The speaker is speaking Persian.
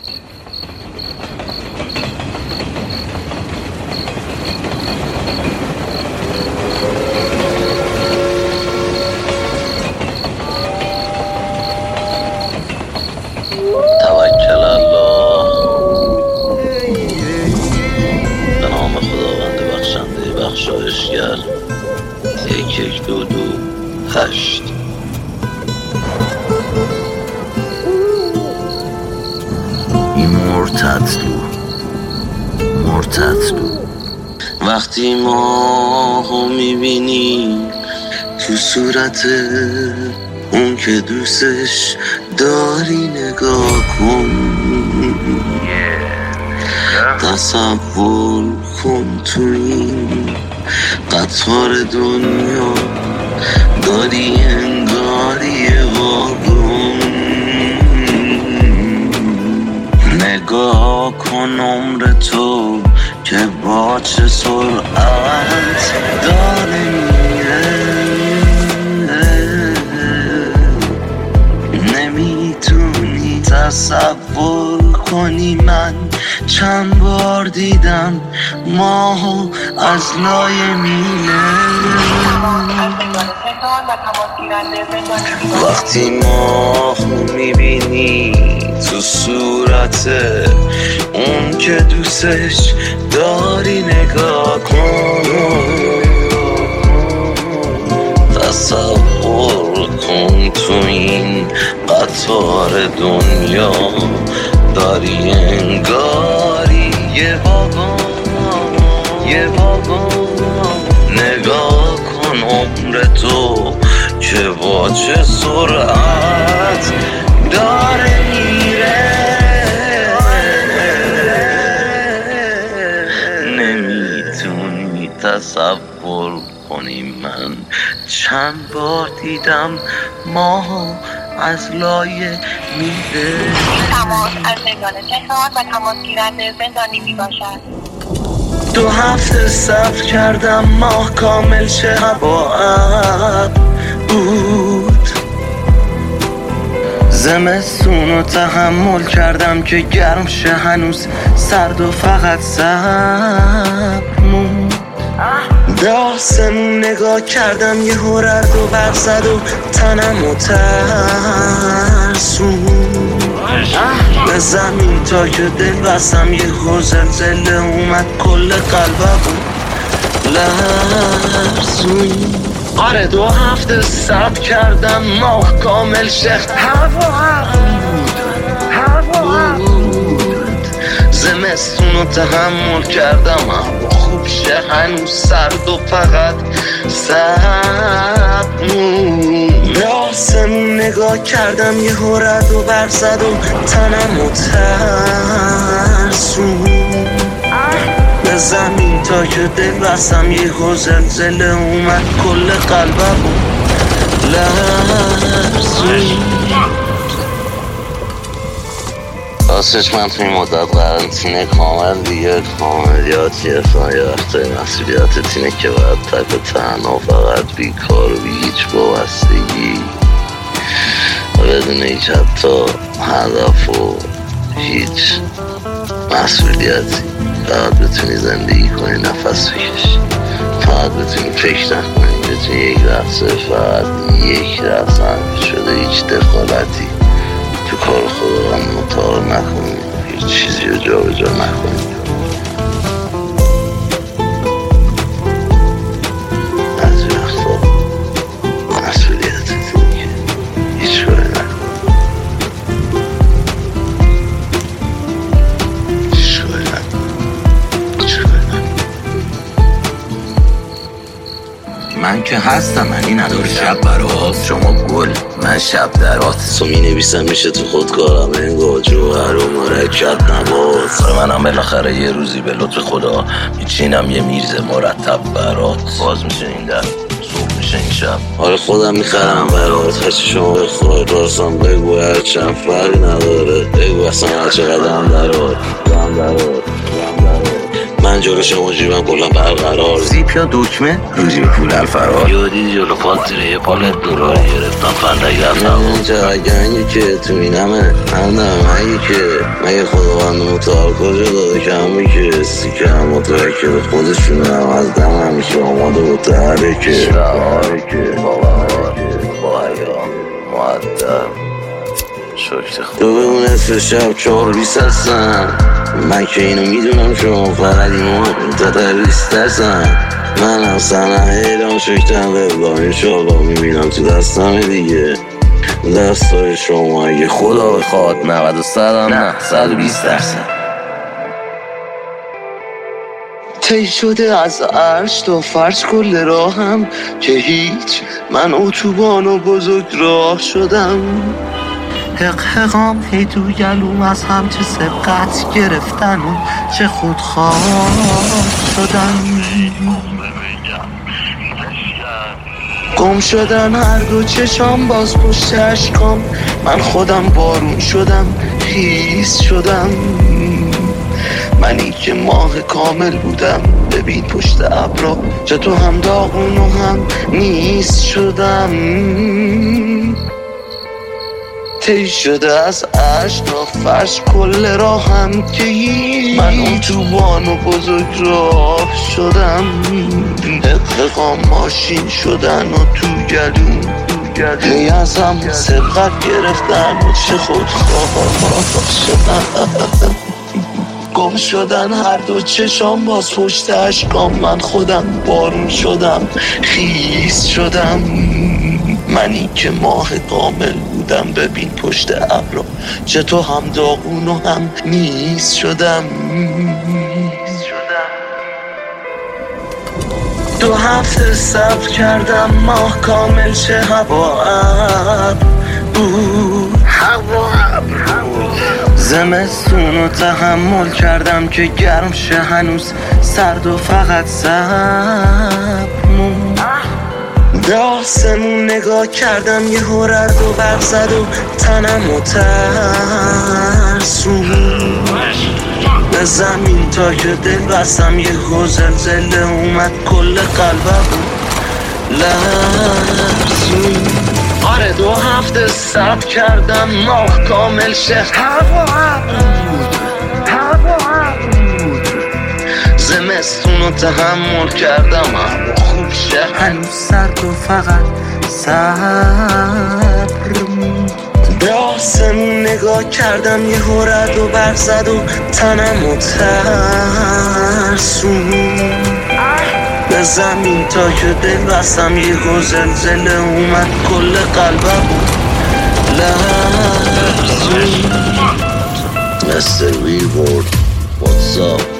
توکل الله. به نام خداوند بخشنده بخشایشگر. 1122 این مرتد وقتی ماهو میبینی تو صورت اون که دوستش داری نگاه کن، تصور کن تو این قطار دنیا داری انگاری واگن. نگاه کن عمر تو که با چه سرعت داره میره، نمیتونی تصور کنی من چند بار دیدم ماهو از لای میله. وقتی ماهو میبینی تو صورت اون که دوستش داری نگاه کن، تصور کن تو این قطار دنیا داری انگاری یه واگن. نگاه کن عمر تو که با چه سرعت داره میره، نمیتونی تصور کنی من چند بار دیدم ماهو از لایه میده. تماس از زندان تهران و تماس گیرنده زندانی میباشد. 2 هفته صبر کردم ماه کامل شه، هوا ابر بود، زمستونو تحمل کردم که گرم شه، هنوز سرد و فقط صبر موند. به آسمون نگاه کردم یه رعد و برق زد و تنمو ترسون، به زمین تا که دل بستم یه زلزله اومد کل قلبم لرزون. آره 2 هفته صبر کردم ماه کامل شه، هوا بود، زمستونو تحمل کردم هوا خوب شه، هنوز سرد و فقط صبر. به آسمون نگاه کردم یه رعد و برق زد و تنمو ترسون، به زمین تا که دل بستم یه زلزله اومد کل قلبم لرزون. راستش من توی مدت قرنطینه کامل دیگه کاملیات گرفتم، یه وقتای مسئولیتت اینه که باید تک و تنها فقط بیکار و بی هیچ وابستگی و بدون هیچ حتی هدف و هیچ مسئولیتی فقط بتونی زندگی کنی، نفس بکشی، فقط بتونی فکر نکنی، بتونی یک لحظه فقط یک لحظه شده هیچ دخالتی تو کار خدا مطالعه نکنی، هیچ چیزی رو جا به جا نکنی. از وقتا مسئولیتت اینه که هیچ کاری نکنی. من که هستم، معنی نداره شب برات شما گل من شب درات تو می نویسم میشه تو خودکارم انگار جوهر و مرکب نبات. منم بالاخره یه روزی به لطف خدا میچینم یه میرز مرتب برات، باز میشه این در صبح میشه این شب. آره خودم میخرم برات، هرچی شما بخواد راستم بگو، هرچند فرق نداره بگو اصلا هر چقدر هم درات من جلو شما جیبم کلا برقرار. زیپ یا دکمه رو جیب پول الفرار. یادی جلو پاتریه پالت دلار گرفتم فندک رفتم. اینجا اگه که تو اینمه همه که مگه خداوند متعال کجا داده کمی که سیکه هم متوکل خودشونه هم از دم همیشه آماده و تحرکه شعاره با حیام معدب شکر خود تو بگو نصف شب 4:20 هستم. من که اینو میدونم شما فقط اینو تدریس ترسم. من هم سنه ایران شکتم وبلاین انشالله میبینم تو دستم دیگه. دستای شما اگه خدا بخواد 90 و 100 هم نه 120%. تی شده از عرش تا فرش کل راهم که هیچ من اتوبان و بزرگ راه شدم. حقام هی تو گلوم از هم چه سبقت گرفتن و چه خودخواه شدن. گم شدن هر دو چشام باز پشت اشکام. من خودم بارون شدم خیس شدم. منی که ماه کامل بودم ببین پشت ابرا چه تو هم داغون و هم نیست شدم. تی شده از عرش تا فرش کل راهم که من اون توبان و بزرگ راه شدم. حقام ماشین شدن و تو گلوم هی از هم سبقت گرفتن و چه خودخواه شدن. گم شدن هر دو چشام باز پشت اشکام. من خودم بارون شدم خیس شدم. منی که ماه کامل بودم ببین پشت ابرا چه تو هم داغون و هم نیست شدم. 2 هفته صبر کردم ماه کامل چه هوا ابر بود. زمستون رو تحمل کردم که گرم شه هنوز سرد و فقط صبر موند. به آسمون نگاه کردم یه رد و برق زد و تنم و ترسون. به زمین تا که دل بستم یه زلزله اومد کل قلبم لرزون. آره 2 هفته صبر کردم ماه کامل شه هوا بود. زمستون رو تحمل کردم اما خوب شه هنوز سرد و فقط صبر موند. به آسمون نگاه کردم یه رد و برق زد و تنم و ترسون. به زمین تا که دل بستم یه زلزله اومد کل قلبم لرزون. Mr. Reward, what's up?